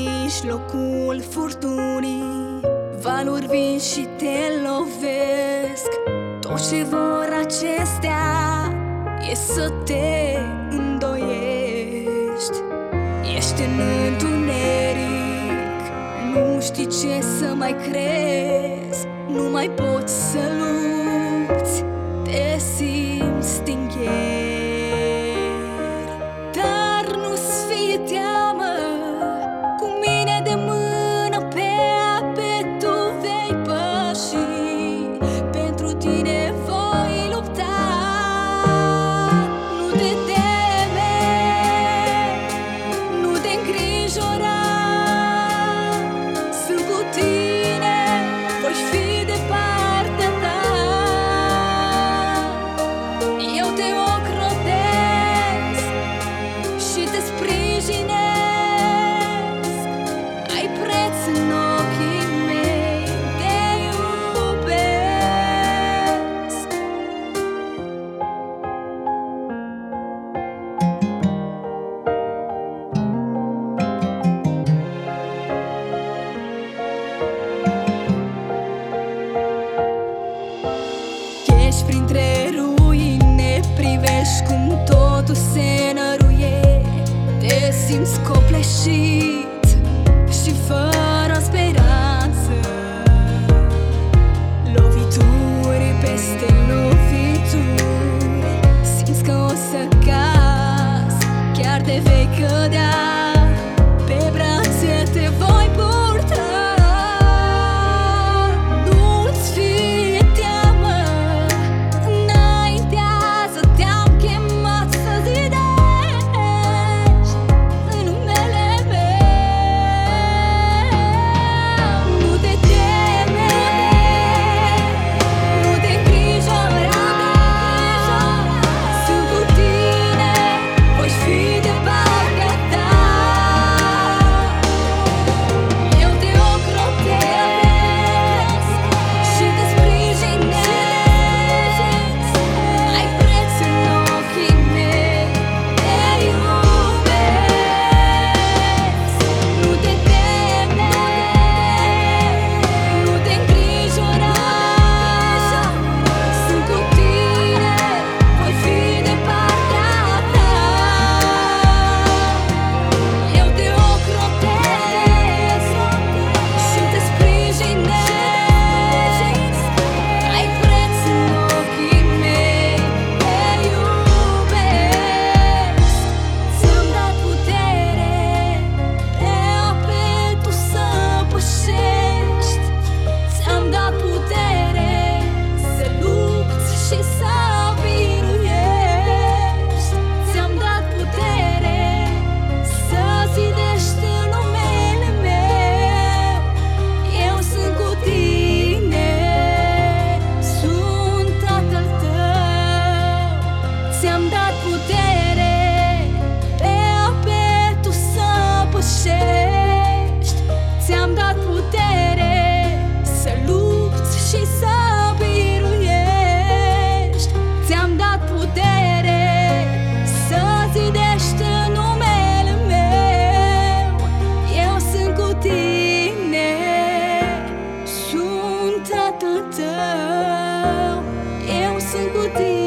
mijlocul furtunii, valuri vin și te lovesc. Tot ce vor acestea e să te îndoiești. Ești în întuneric, nu știi ce să mai crezi, nu mai poți să lupți, te simți stingher. Dar nu-ți fie teamă, cu mine de mână pe ape tu vei păși, pentru tine voi lupta. Nu te teme, nu te îngrijora, sunt cu tine, voi fi de partea ta. Eu te ocrotesc și te sprijinesc, ai preț în ochii mei, te iubesc. Ești printre ruine, privești cum totul se năruie, te simți copleșit și fără speranță. Lovituri peste lovituri, simți că o să cazi, chiar te vei cădea, pe brațe te voi purta. Nu-ți fie teamă, înaintează, te-am chemat să zidești în numele meu. Nu te teme, nu te îngrijora, sunt cu tine, voi fi de partea ta. Eu te ocrotesc și te sprijinesc, ai preț în ochii mei, te iubesc. Nu te teme, nu te îngrijora, sunt cu tine, voi fi de partea ta. Eu te ocrotesc și te sprijinesc, ai preț în ochii mei, te iubesc. Ți-am dat putere pe ape tu să pășești, ți-am dat putere să lupți și să biruiești, ți-am dat putere să zidești în numele meu. Eu sunt cu tine, sunt tatăl tău. Ți-am dat putere pe ape tu să pășești, ți-am dat putere să lupți și să biruiești, ți-am dat putere să zidești în numele meu. Eu sunt cu tine, sunt tatăl tău. Eu sunt cu tine.